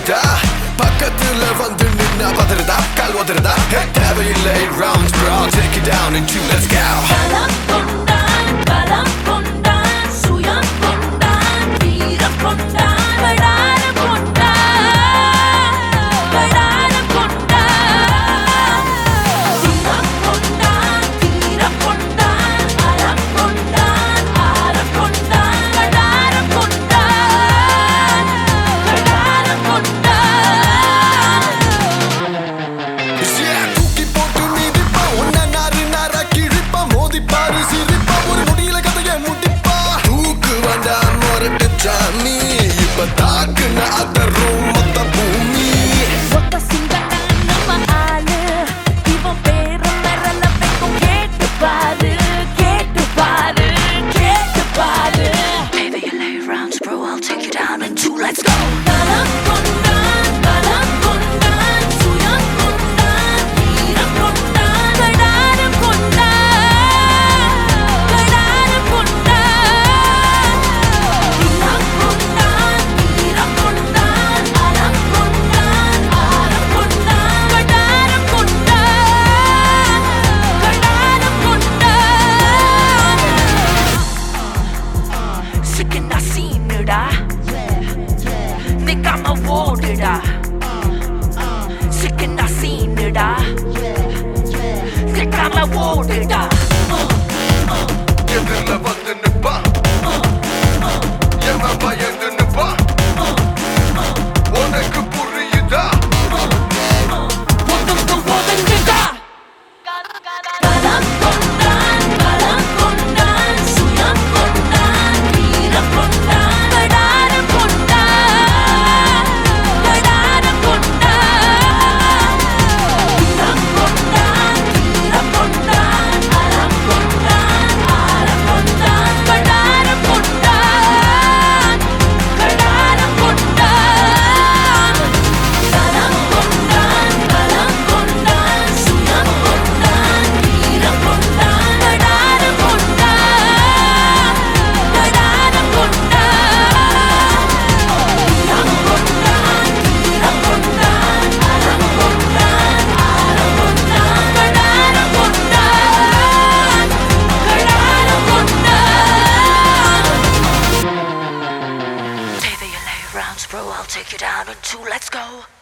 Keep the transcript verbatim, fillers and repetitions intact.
புரியுதா பக்கத்துல வந்து நின்னா பதறதா கால் உதறதா தேவையில்லை rounds bro I'll take you down in two let's go பலம் கொண்டான் பலம் கொண்டான் சுயம் கொண்டான் வீரம் கொண்டான் படாரம் கொண்டான் படாரம் கொண்டான் சினம் கொண்டான் தீரம் கொண்டான் அறம் கொண்டான் ஆரம் கொண்டான் படாரம் கொண்டான் படாரம் கொண்டான் தூக்கி போட்டு மீதிப்பா உன்ன நாறு நாரா கிழிப்பா மோதிப்பாரு சிரிப்பா ஒரு முடியல கதைய முடிப்பா தூக்கு வந்தா மொரட்டு சாமி இப்ப தாக்குன அதரும் மொத்த பூமி ஒத்த சிங்கத்தான் நம்ம ஆளு இவன் பேரு மிரள வைக்கும் கேட்டு பாரு கேட்டு பாரு கேட்டு பாரு தேவையில்லை rounds bro I'll take you down in two let's go பலம் கொண்டான் பலம் கொண்டான் சுயம் கொண்டான் வீரம் கொண்டான் படாரம் கொண்டான் படாரம் கொண்டான் சினம் கொண்டான் வீரம் கொண்டான் அறம் கொண்டான் ஆரம் கொண்டான் படாரம் கொண்டான் படாரம் கொண்டான் சிக்கனா சீனுடா நிக்காம ஓடுடா சிக்கனா சீனுடா நிக்காம ஓடுடா எதிரில வந்து நிப்பா எவன் பயந்து நிப்பா உனக்கு புரியுதா ஒதுங்கு ஒதுங்குடா பலம் கொண்டான் பலம் கொண்டான் சுயம் கொண்டான் வீரம் கொண்டான் படாரம் கொண்டான் படாரம் கொண்டான் சினம் கொண்டான் தீரம் கொண்டான் அறம் கொண்டான் ஆரம் கொண்டான் படாரம் கொண்டான் படாரம் கொண்டான் பலம் கொண்டான் பலம் கொண்டான் சுயம் கொண்டான் வீரம் கொண்டான் படாரம் கொண்டான் படாரம் கொண்டான் சினம் கொண்டான் தீரம் கொண்டான் அறம் கொண்டான் ஆரம் கொண்டான் படாரம் கொண்டான் படாரம் கொண்டான் தேவையில்லை rounds bro I'll take you down in two let's go